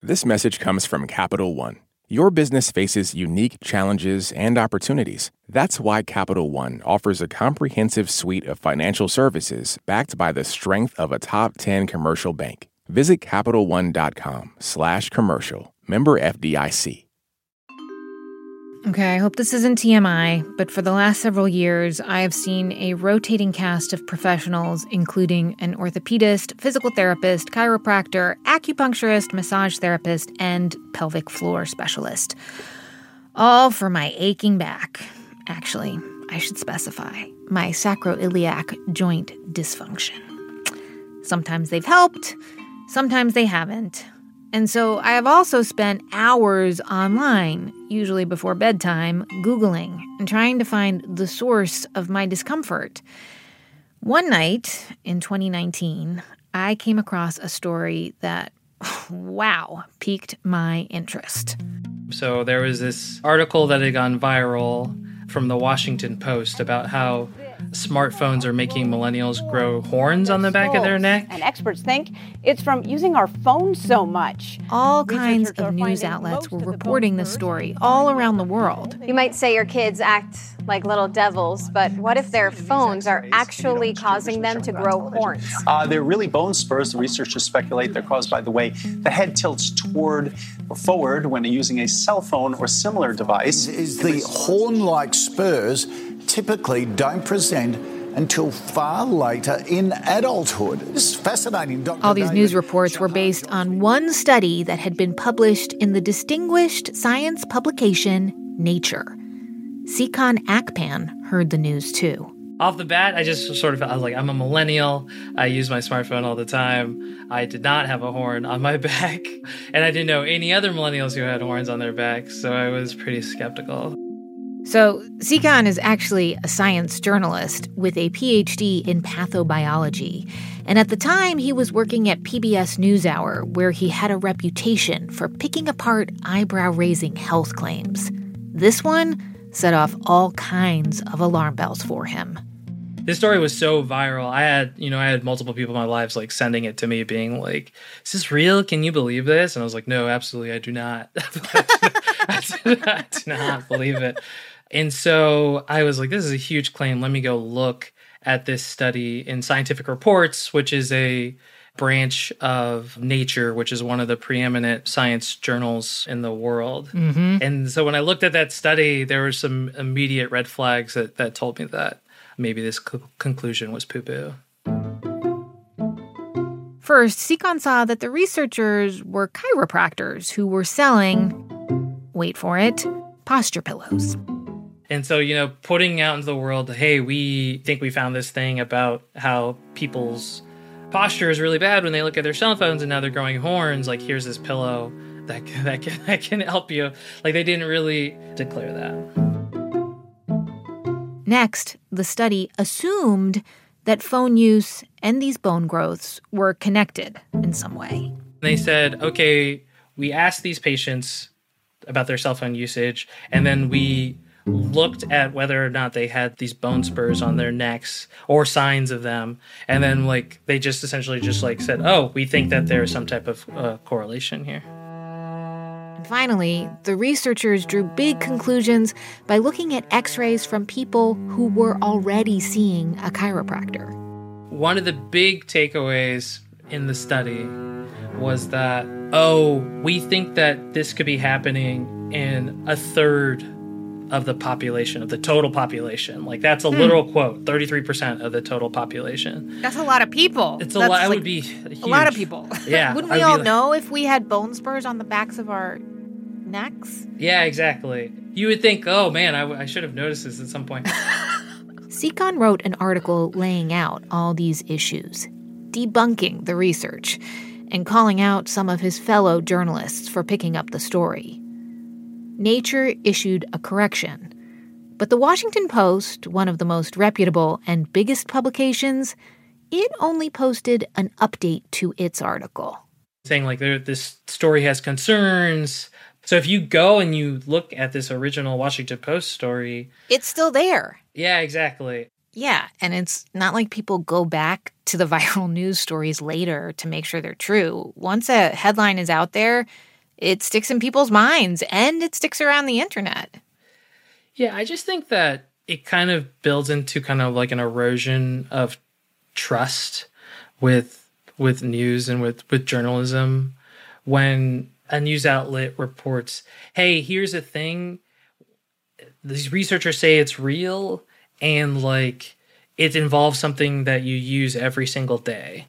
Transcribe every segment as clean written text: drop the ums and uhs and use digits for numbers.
This message comes from Capital One. Your business faces unique challenges and opportunities. That's why Capital One offers a comprehensive suite of financial services backed by the strength of a top 10 commercial bank. Visit CapitalOne.com/commercial. Member FDIC. Okay, I hope this isn't TMI, but for the last several years, I have seen a rotating cast of professionals, including an orthopedist, physical therapist, chiropractor, acupuncturist, massage therapist, and pelvic floor specialist. All for my aching back. Actually, I should specify, my sacroiliac joint dysfunction. Sometimes they've helped, sometimes they haven't. And so I have also spent hours online, usually before bedtime, Googling and trying to find the source of my discomfort. One night in 2019, I came across a story that, wow, piqued my interest. So there was this article that had gone viral from the Washington Post about how smartphones are making millennials grow horns on the back of their neck. And experts think it's from using our phones so much. All kinds of news outlets were reporting this story all around the world. You might say your kids act like little devils, but what if their phones are actually causing them to grow horns? They're really bone spurs. The researchers speculate they're caused by the way the head tilts toward or forward when using a cell phone or similar device. Is the horn-like spurs typically don't present until far later in adulthood. This is fascinating, Dr. All these news reports were based on one study that had been published in the distinguished science publication Nature. Sikan Akpan heard the news too. Off the bat, I just sort of, I was like, I'm a millennial. I use my smartphone all the time. I did not have a horn on my back. And I didn't know any other millennials who had horns on their back. So I was pretty skeptical. So Sikan is actually a science journalist with a PhD in pathobiology. And at the time, he was working at PBS NewsHour, where he had a reputation for picking apart eyebrow-raising health claims. This one set off all kinds of alarm bells for him. This story was so viral. I had multiple people in my lives like sending it to me being like, is this real? Can you believe this? And I was like, no, absolutely, I do not. I do not believe it. And so I was like, this is a huge claim. Let me go look at this study in Scientific Reports, which is a branch of Nature, which is one of the preeminent science journals in the world. Mm-hmm. And so when I looked at that study, there were some immediate red flags that told me that maybe this conclusion was poo-poo. First, Sikan saw that the researchers were chiropractors who were selling, wait for it, posture pillows. And so, putting out into the world, hey, we think we found this thing about how people's posture is really bad when they look at their cell phones and now they're growing horns. Like, here's this pillow that can help you. Like, they didn't really declare that. Next, the study assumed that phone use and these bone growths were connected in some way. They said, okay, we asked these patients about their cell phone usage, and then we looked at whether or not they had these bone spurs on their necks or signs of them. And then they just essentially said, oh, we think that there's some type of correlation here. And finally, the researchers drew big conclusions by looking at x-rays from people who were already seeing a chiropractor. One of the big takeaways in the study was that, we think that this could be happening in a third of the population, of the total population. That's a literal quote, 33% of the total population. That's a lot of people. It's a lot. It would be huge. A lot of people. Yeah. Wouldn't we all know if we had bone spurs on the backs of our necks? Yeah, exactly. You would think, oh man, I should have noticed this at some point. Sikan wrote an article laying out all these issues, debunking the research, and calling out some of his fellow journalists for picking up the story. Nature issued a correction, but the Washington Post, one of the most reputable and biggest publications, it only posted an update to its article. Saying this story has concerns. So if you go and you look at this original Washington Post story, it's still there. Yeah, exactly. Yeah, and it's not like people go back to the viral news stories later to make sure they're true. Once a headline is out there, It sticks in people's minds, and it sticks around the internet. Yeah, I just think that it kind of builds into kind of like an erosion of trust with news and with journalism when a news outlet reports, hey, here's a thing, these researchers say it's real, and like it involves something that you use every single day.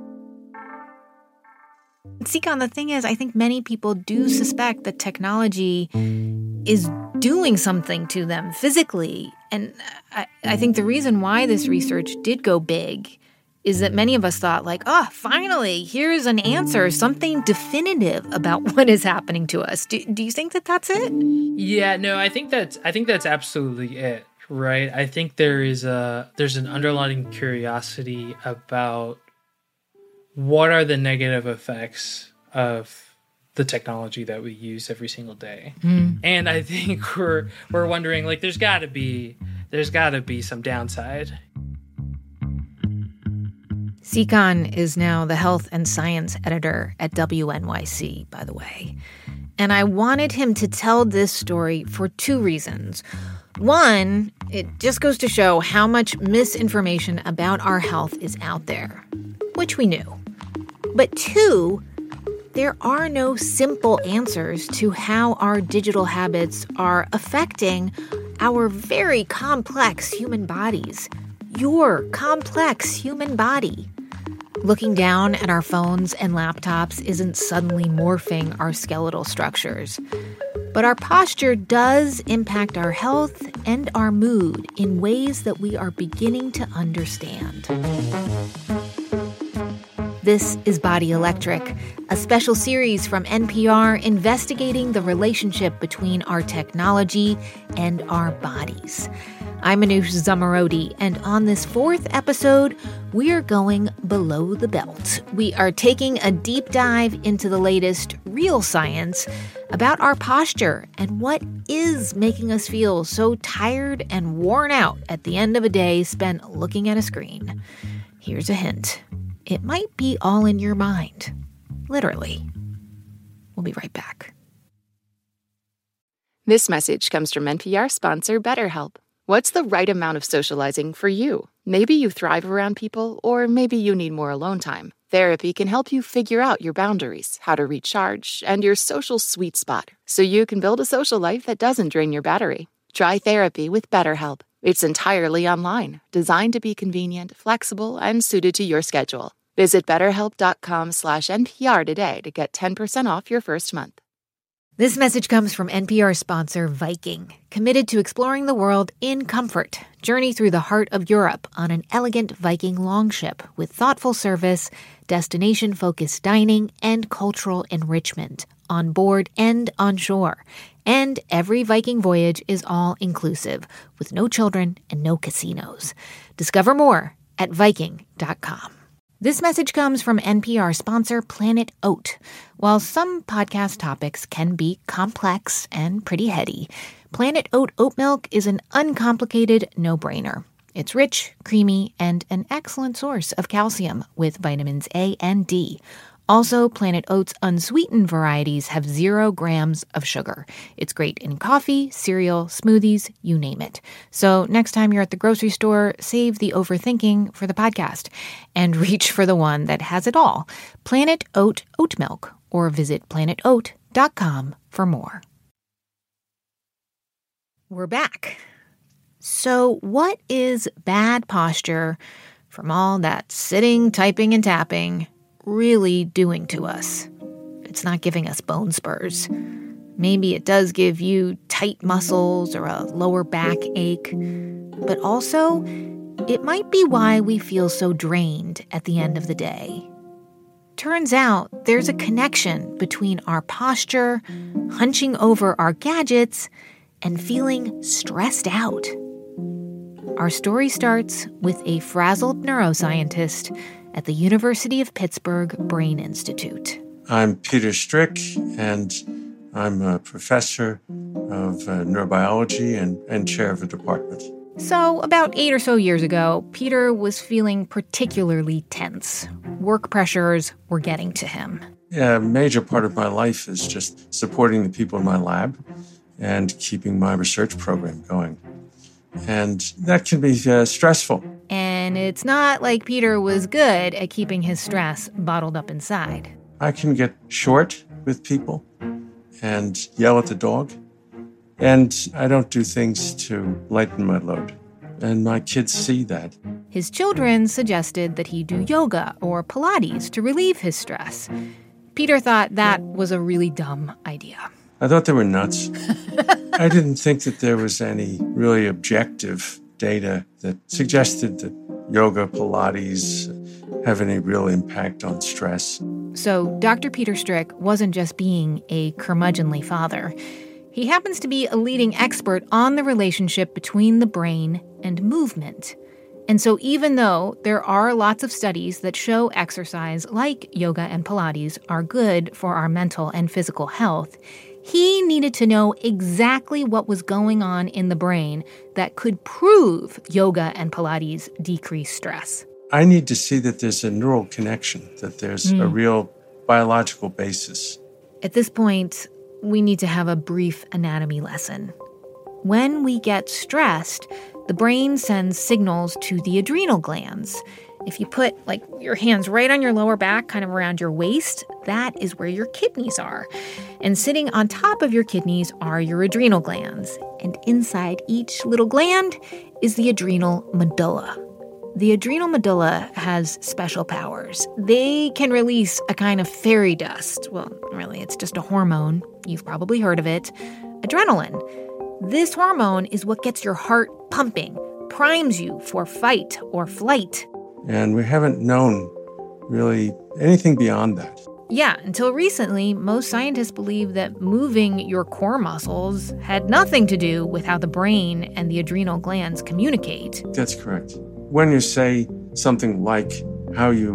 Sikon, the thing is, I think many people do suspect that technology is doing something to them physically. And I think the reason why this research did go big is that many of us thought like, finally, here's an answer, something definitive about what is happening to us. Do you think that that's it? Yeah, no, I think that's absolutely it, right? I think there's an underlying curiosity about what are the negative effects of the technology that we use every single day. And I think we're wondering, like, there's got to be some downside. Sikon is now the health and science editor at WNYC, by the way. And I wanted him to tell this story for two reasons. One, it just goes to show how much misinformation about our health is out there, which we knew. But two, there are no simple answers to how our digital habits are affecting our very complex human bodies. Your complex human body. Looking down at our phones and laptops isn't suddenly morphing our skeletal structures. But our posture does impact our health and our mood in ways that we are beginning to understand. This is Body Electric, a special series from NPR investigating the relationship between our technology and our bodies. I'm Manoush Zomorodi, and on this fourth episode, we are going below the belt. We are taking a deep dive into the latest real science about our posture and what is making us feel so tired and worn out at the end of a day spent looking at a screen. Here's a hint. It might be all in your mind. Literally. We'll be right back. This message comes from NPR sponsor BetterHelp. What's the right amount of socializing for you? Maybe you thrive around people, or maybe you need more alone time. Therapy can help you figure out your boundaries, how to recharge, and your social sweet spot, so you can build a social life that doesn't drain your battery. Try therapy with BetterHelp. It's entirely online, designed to be convenient, flexible, and suited to your schedule. Visit BetterHelp.com/NPR today to get 10% off your first month. This message comes from NPR sponsor Viking, committed to exploring the world in comfort. Journey through the heart of Europe on an elegant Viking longship with thoughtful service, destination-focused dining, and cultural enrichment on board and on shore. And every Viking voyage is all-inclusive, with no children and no casinos. Discover more at Viking.com. This message comes from NPR sponsor Planet Oat. While some podcast topics can be complex and pretty heady, Planet Oat oat milk is an uncomplicated no-brainer. It's rich, creamy, and an excellent source of calcium with vitamins A and D. Also, Planet Oat's unsweetened varieties have 0 grams of sugar. It's great in coffee, cereal, smoothies, you name it. So next time you're at the grocery store, save the overthinking for the podcast and reach for the one that has it all. Planet Oat oat milk, or visit planetoat.com for more. We're back. So what is bad posture from all that sitting, typing, and tapping really doing to us? It's not giving us bone spurs. Maybe it does give you tight muscles or a lower back ache. But also, it might be why we feel so drained at the end of the day. Turns out there's a connection between our posture, hunching over our gadgets, and feeling stressed out. Our story starts with a frazzled neuroscientist at the University of Pittsburgh Brain Institute. I'm Peter Strick, and I'm a professor of neurobiology and chair of a department. So about 8 or so years ago, Peter was feeling particularly tense. Work pressures were getting to him. a major part of my life is just supporting the people in my lab and keeping my research program going. And that can be stressful. And it's not like Peter was good at keeping his stress bottled up inside. I can get short with people and yell at the dog. And I don't do things to lighten my load. And my kids see that. His children suggested that he do yoga or Pilates to relieve his stress. Peter thought that was a really dumb idea. I thought they were nuts. I didn't think that there was any really objective data that suggested that yoga, Pilates have any real impact on stress. So Dr. Peter Strick wasn't just being a curmudgeonly father. He happens to be a leading expert on the relationship between the brain and movement. And so even though there are lots of studies that show exercise like yoga and Pilates are good for our mental and physical health, he needed to know exactly what was going on in the brain that could prove yoga and Pilates decrease stress. I need to see that there's a neural connection, that there's a real biological basis. At this point, we need to have a brief anatomy lesson. When we get stressed, the brain sends signals to the adrenal glands. If you put, your hands right on your lower back, kind of around your waist, that is where your kidneys are. And sitting on top of your kidneys are your adrenal glands. And inside each little gland is the adrenal medulla. The adrenal medulla has special powers. They can release a kind of fairy dust. Well, really, it's just a hormone. You've probably heard of it. Adrenaline. This hormone is what gets your heart pumping, primes you for fight or flight. And we haven't known really anything beyond that. Yeah, until recently, most scientists believe that moving your core muscles had nothing to do with how the brain and the adrenal glands communicate. That's correct. When you say something like how you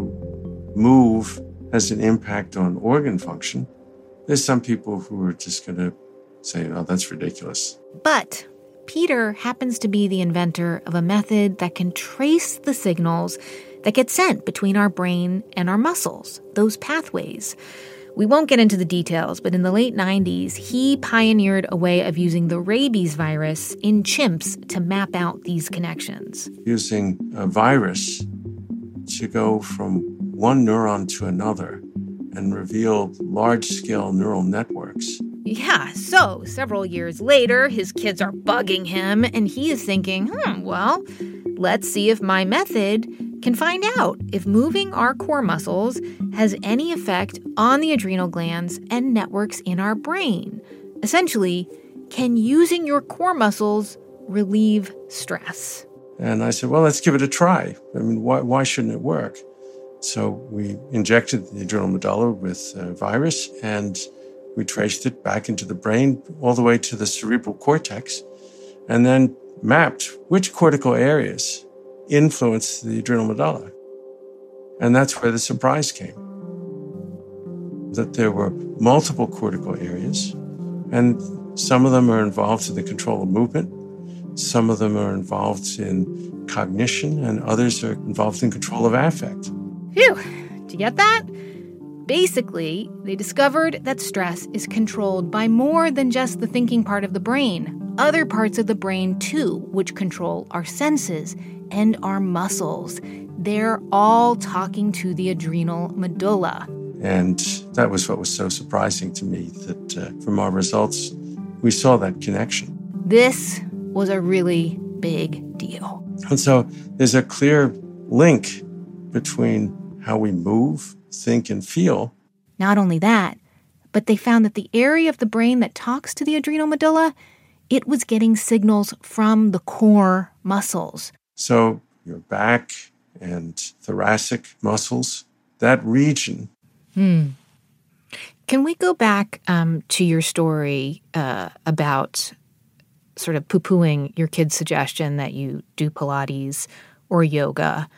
move has an impact on organ function, there's some people who are just going to say, oh, that's ridiculous. But Peter happens to be the inventor of a method that can trace the signals that get sent between our brain and our muscles, those pathways. We won't get into the details, but in the late 90s, he pioneered a way of using the rabies virus in chimps to map out these connections. Using a virus to go from one neuron to another and reveal large-scale neural networks. Yeah, so several years later, his kids are bugging him, and he is thinking, well, let's see if my method can find out if moving our core muscles has any effect on the adrenal glands and networks in our brain. Essentially, can using your core muscles relieve stress? And I said, well, let's give it a try. I mean, why shouldn't it work? So we injected the adrenal medulla with a virus, and we traced it back into the brain all the way to the cerebral cortex, and then mapped which cortical areas influenced the adrenal medulla. And that's where the surprise came, that there were multiple cortical areas, and some of them are involved in the control of movement, some of them are involved in cognition, and others are involved in control of affect. Phew, did you get that? Basically, they discovered that stress is controlled by more than just the thinking part of the brain. Other parts of the brain, too, which control our senses and our muscles. They're all talking to the adrenal medulla. And that was what was so surprising to me, that from our results, we saw that connection. This was a really big deal. And so there's a clear link between how we move, think, and feel. Not only that, but they found that the area of the brain that talks to the adrenal medulla, it was getting signals from the core muscles. So your back and thoracic muscles, that region. Can we go back to your story about sort of poo-pooing your kid's suggestion that you do Pilates or yoga,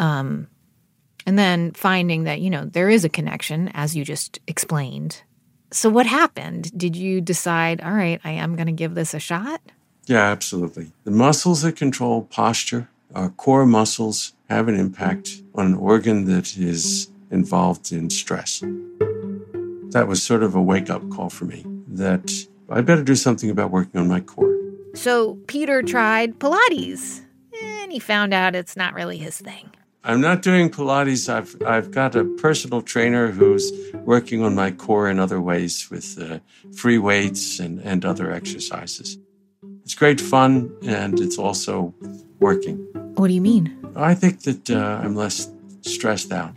and then finding that, there is a connection, as you just explained. So what happened? Did you decide, all right, I am going to give this a shot? Yeah, absolutely. The muscles that control posture, our core muscles, have an impact on an organ that is involved in stress. That was sort of a wake-up call for me that I better do something about working on my core. So Peter tried Pilates, and he found out it's not really his thing. I'm not doing Pilates. I've got a personal trainer who's working on my core in other ways with free weights and other exercises. It's great fun, and it's also working. What do you mean? I think that I'm less stressed out.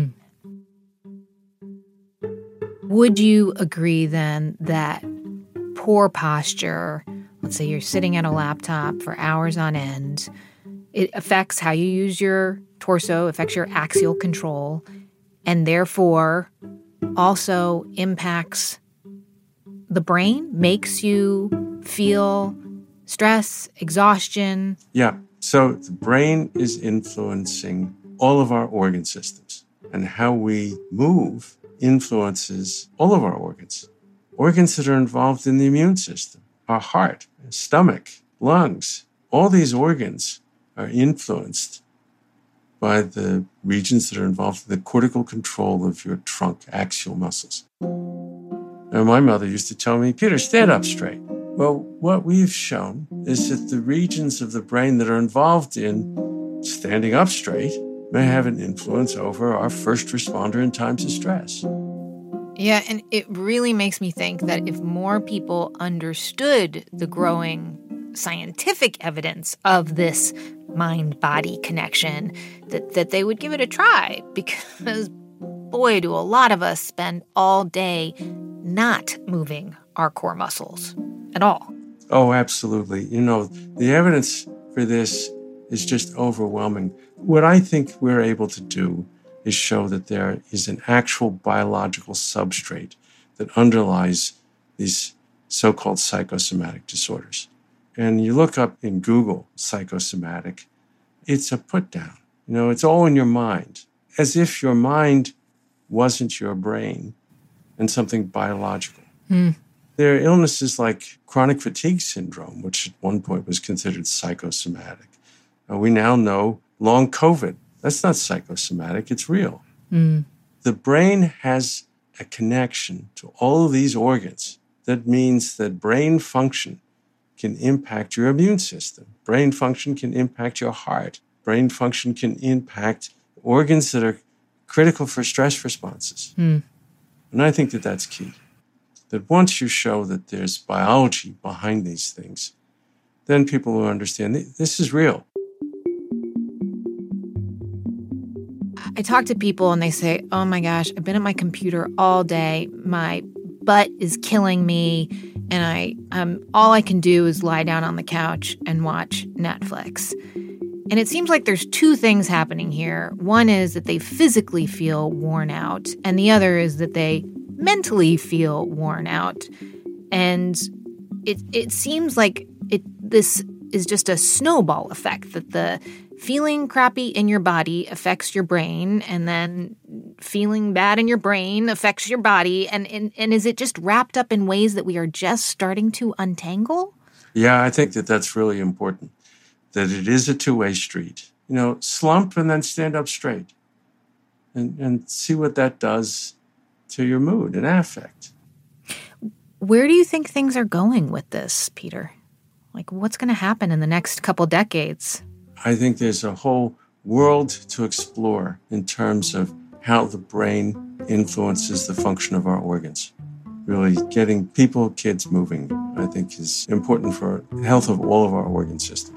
Would you agree then that poor posture, let's say you're sitting at a laptop for hours on end, it affects how you use your torso, affects your axial control, and therefore also impacts the brain, makes you feel stress, exhaustion? Yeah. So the brain is influencing all of our organ systems, and how we move influences all of our organs. Organs that are involved in the immune system, our heart, stomach, lungs, all these organs are influenced by the regions that are involved in the cortical control of your trunk axial muscles. Now, my mother used to tell me, Peter, stand up straight. Well, what we've shown is that the regions of the brain that are involved in standing up straight may have an influence over our first responder in times of stress. Yeah, and it really makes me think that if more people understood the growing scientific evidence of this mind-body connection, that they would give it a try. Because, boy, do a lot of us spend all day not moving our core muscles at all. Oh, absolutely. You know, the evidence for this is just overwhelming. What I think we're able to do is show that there is an actual biological substrate that underlies these so-called psychosomatic disorders. And you look up in Google psychosomatic, it's a put down. You know, it's all in your mind, as if your mind wasn't your brain and something biological. There are illnesses like chronic fatigue syndrome, which at one point was considered psychosomatic. We now know long COVID. That's not psychosomatic, it's real. The brain has a connection to all of these organs. That means that brain function can impact your immune system. Brain function can impact your heart. Brain function can impact organs that are critical for stress responses. And I think that that's key. That once you show that there's biology behind these things, then people will understand this is real. I talk to people and they say, oh my gosh, I've been at my computer all day. My butt is killing me. And all I can do is lie down on the couch and watch Netflix. And it seems like there's two things happening here. One is that they physically feel worn out, and the other is that they mentally feel worn out. And it seems like this is just a snowball effect, that the feeling crappy in your body affects your brain, and then feeling bad in your brain affects your body. And is it just wrapped up in ways that we are just starting to untangle? Yeah, I think that that's really important, that it is a two-way street. You know, slump and then stand up straight and see what that does to your mood and affect. Where do you think things are going with this, Peter? Like, what's going to happen in the next couple decades? I think there's a whole world to explore in terms of how the brain influences the function of our organs. Really getting people, kids moving, I think, is important for the health of all of our organ systems.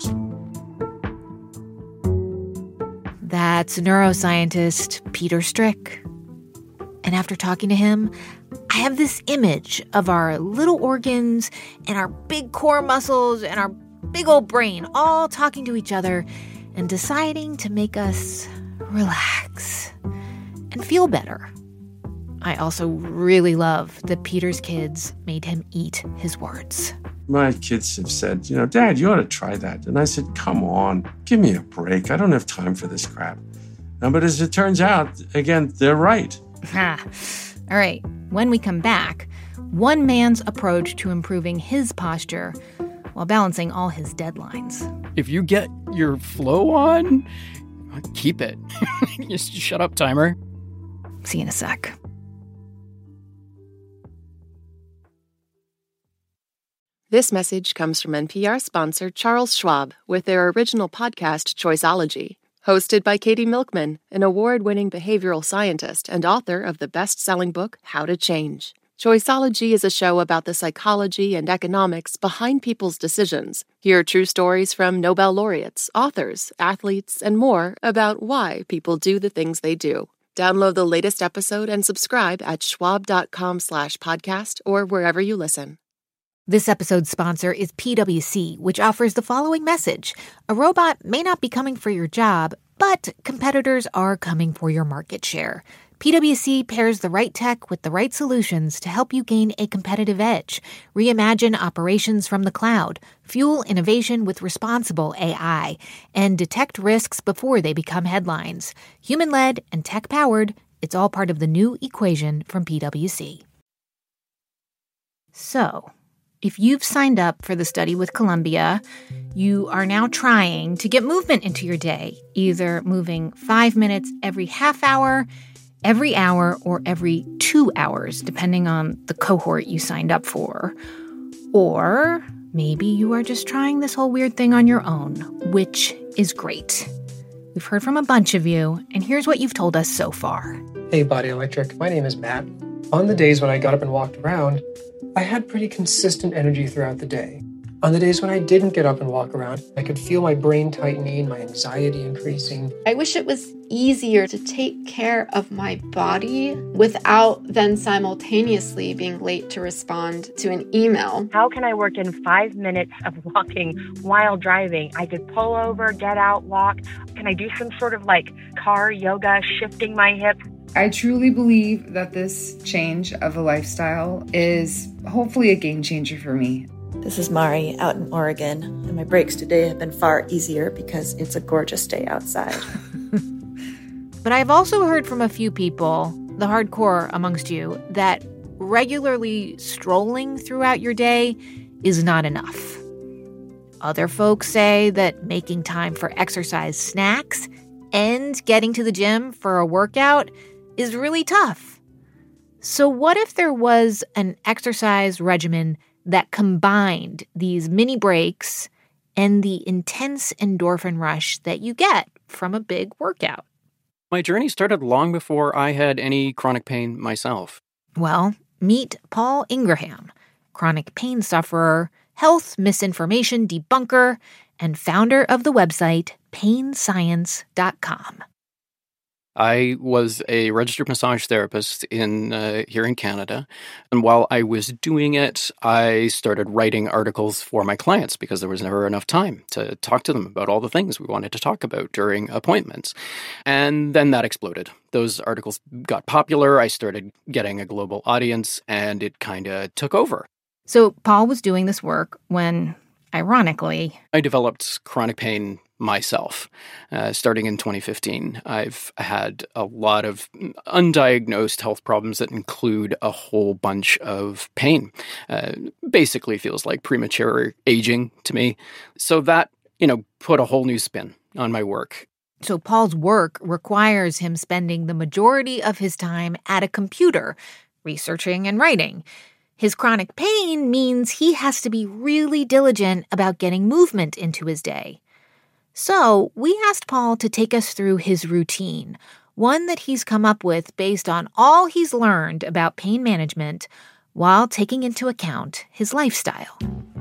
That's neuroscientist Peter Strick. And after talking to him, I have this image of our little organs and our big core muscles and our big old brain all talking to each other and deciding to make us relax and feel better. I also really love that Peter's kids made him eat his words. My kids have said, you know, Dad, you ought to try that. And I said, come on, give me a break. I don't have time for this crap. But as it turns out, again, they're right. All right, when we come back, one man's approach to improving his posture while balancing all his deadlines. If you get your flow on, keep it. Just shut up, timer. See you in a sec. This message comes from NPR sponsor Charles Schwab with their original podcast, Choiceology. Hosted by Katie Milkman, an award-winning behavioral scientist and author of the best-selling book, How to Change. Choiceology is a show about the psychology and economics behind people's decisions. Hear true stories from Nobel laureates, authors, athletes, and more about why people do the things they do. Download the latest episode and subscribe at schwab.com/podcast or wherever you listen. This episode's sponsor is PwC, which offers the following message. A robot may not be coming for your job, but competitors are coming for your market share. PwC pairs the right tech with the right solutions to help you gain a competitive edge, reimagine operations from the cloud, fuel innovation with responsible AI, and detect risks before they become headlines. Human-led and tech-powered, it's all part of the new equation from PwC. So, if you've signed up for the study with Columbia, you are now trying to get movement into your day, either moving 5 minutes every half hour, every hour, or every 2 hours, depending on the cohort you signed up for. Or maybe you are just trying this whole weird thing on your own, which is great. We've heard from a bunch of you, and here's what you've told us so far. Hey, Body Electric. My name is Matt. On the days when I got up and walked around, I had pretty consistent energy throughout the day. On the days when I didn't get up and walk around, I could feel my brain tightening, my anxiety increasing. I wish it was easier to take care of my body without then simultaneously being late to respond to an email. How can I work in 5 minutes of walking while driving? I could pull over, get out, walk. Can I do some sort of car yoga, shifting my hips? I truly believe that this change of a lifestyle is hopefully a game changer for me. This is Mari out in Oregon, and my breaks today have been far easier because it's a gorgeous day outside. But I've also heard from a few people, the hardcore amongst you, that regularly strolling throughout your day is not enough. Other folks say that making time for exercise snacks and getting to the gym for a workout is really tough. So what if there was an exercise regimen that combined these mini breaks and the intense endorphin rush that you get from a big workout? My journey started long before I had any chronic pain myself. Well, meet Paul Ingraham, chronic pain sufferer, health misinformation debunker, and founder of the website painscience.com. I was a registered massage therapist here in Canada, and while I was doing it, I started writing articles for my clients because there was never enough time to talk to them about all the things we wanted to talk about during appointments. And then that exploded. Those articles got popular, I started getting a global audience, and it kind of took over. So Paul was doing this work when, ironically, I developed chronic pain myself. Starting in 2015, I've had a lot of undiagnosed health problems that include a whole bunch of pain. Basically feels like premature aging to me. So that, put a whole new spin on my work. So Paul's work requires him spending the majority of his time at a computer, researching and writing. His chronic pain means he has to be really diligent about getting movement into his day. So we asked Paul to take us through his routine, one that he's come up with based on all he's learned about pain management while taking into account his lifestyle.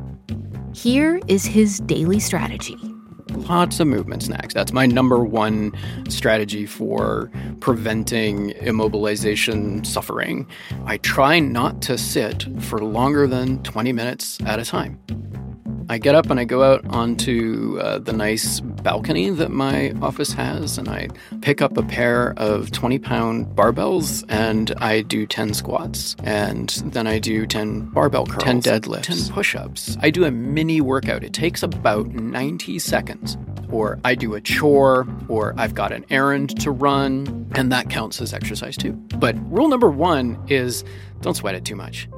Here is his daily strategy. Lots of movement snacks. That's my number one strategy for preventing immobilization suffering. I try not to sit for longer than 20 minutes at a time. I get up and I go out onto the nice balcony that my office has, and I pick up a pair of 20-pound barbells, and I do 10 squats, and then I do 10 barbell curls, 10 deadlifts, 10 push-ups. I do a mini workout. It takes about 90 seconds. Or I do a chore, or I've got an errand to run, and that counts as exercise too. But rule number one is don't sweat it too much.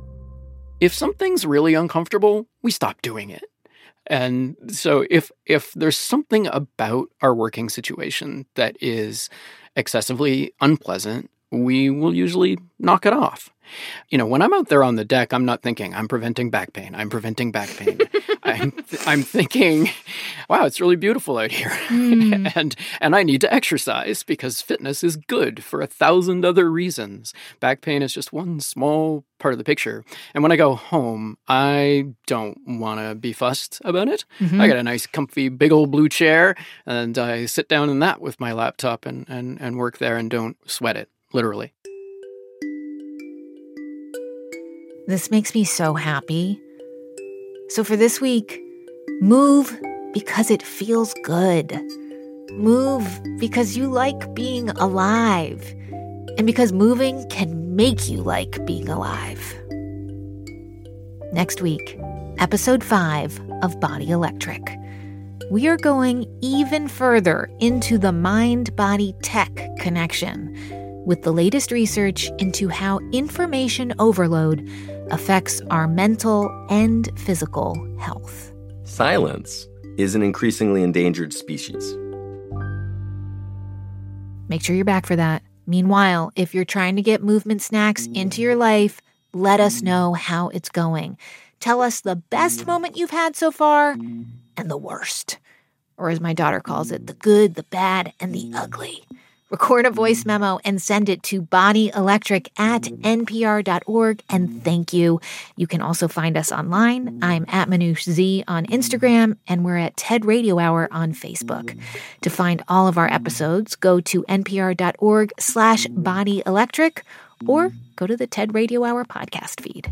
If something's really uncomfortable, we stop doing it. And so if there's something about our working situation that is excessively unpleasant, we will usually knock it off. You know, when I'm out there on the deck, I'm not thinking, I'm preventing back pain. I'm preventing back pain. I'm thinking, wow, it's really beautiful out here. And I need to exercise because fitness is good for 1,000 other reasons. Back pain is just one small part of the picture. And when I go home, I don't want to be fussed about it. I got a nice, comfy, big old blue chair, and I sit down in that with my laptop and work there and don't sweat it, literally. This makes me so happy. So for this week, move because it feels good. Move because you like being alive. And because moving can make you like being alive. Next week, episode 5 of Body Electric. We are going even further into the mind-body tech connection with the latest research into how information overload affects our mental and physical health. Silence is an increasingly endangered species. Make sure you're back for that. Meanwhile, if you're trying to get movement snacks into your life, let us know how it's going. Tell us the best moment you've had so far and the worst. Or as my daughter calls it, the good, the bad, and the ugly. Record a voice memo and send it to bodyelectric@npr.org, and thank you. You can also find us online. I'm at Manoush Z on Instagram, and we're at TED Radio Hour on Facebook. To find all of our episodes, go to npr.org/bodyelectric or go to the TED Radio Hour podcast feed.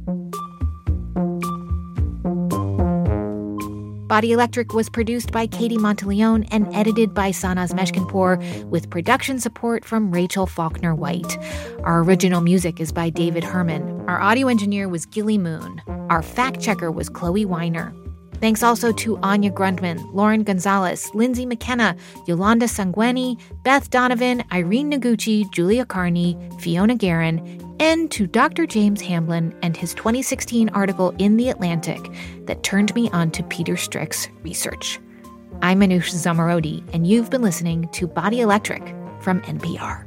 Body Electric was produced by Katie Monteleone and edited by Sanaz Meshkinpour, with production support from Rachel Faulkner-White. Our original music is by David Herman. Our audio engineer was Gilly Moon. Our fact-checker was Chloe Weiner. Thanks also to Anya Grundman, Lauren Gonzalez, Lindsay McKenna, Yolanda Sanguini, Beth Donovan, Irene Noguchi, Julia Carney, Fiona Guerin, and to Dr. James Hamblin and his 2016 article in The Atlantic that turned me on to Peter Strick's research. I'm Manoush Zomorodi, and you've been listening to Body Electric from NPR.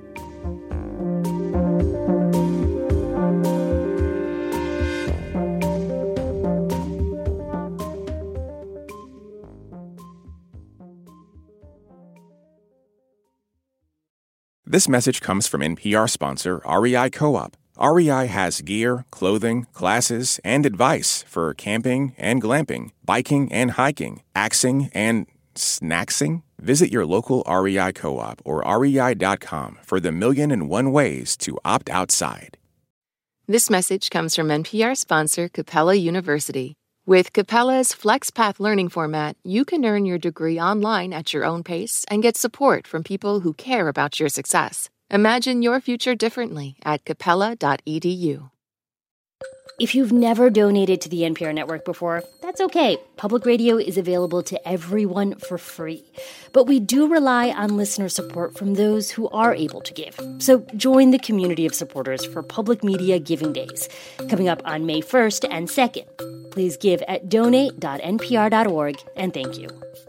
This message comes from NPR sponsor REI Co-op. REI has gear, clothing, classes, and advice for camping and glamping, biking and hiking, axing and snacksing. Visit your local REI Co-op or rei.com for the 1,000,001 ways to opt outside. This message comes from NPR sponsor Capella University. With Capella's FlexPath learning format, you can earn your degree online at your own pace and get support from people who care about your success. Imagine your future differently at capella.edu. If you've never donated to the NPR network before, that's okay. Public radio is available to everyone for free. But we do rely on listener support from those who are able to give. So join the community of supporters for Public Media Giving Days, coming up on May 1st and 2nd. Please give at donate.npr.org, and thank you.